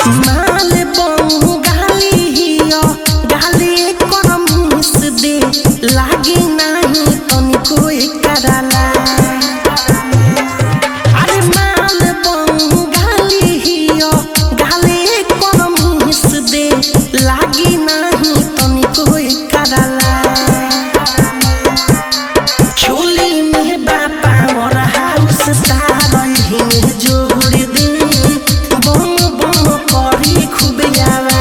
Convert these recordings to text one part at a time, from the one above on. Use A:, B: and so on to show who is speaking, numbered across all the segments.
A: माल बंगू गाली हियो गाली कर मिस दे लागे नाही तनिको कराला अरे माल बंगू गाली हियो गाली कर मिस दे लागे नाही तनिको कराला चोली में बापा मोर हाउस तार ही जोड़ दे बम बम करी खूब आवा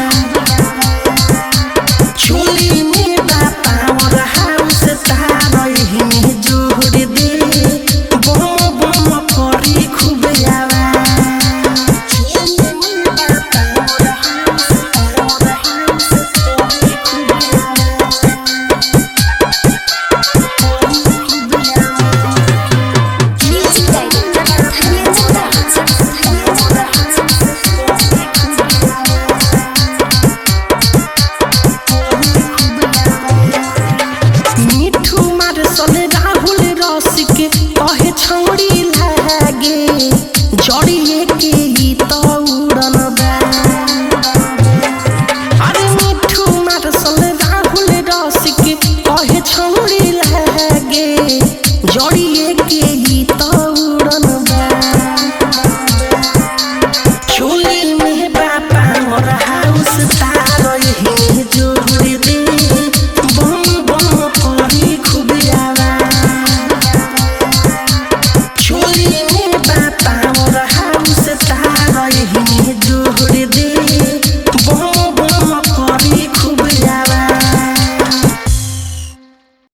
A: चोली में बापा मोर हाउस तार ही जोड़ दे बम बम करी खूब आवा चोली में बापा मोर हाउस तार खूब आवा राहुल रसिक कहे छौड़ी लागे जड़िए के ही तो उड़न बा अरे मिठू मारसल राहुल रसिक कहे छौड़ी लागे जड़िए के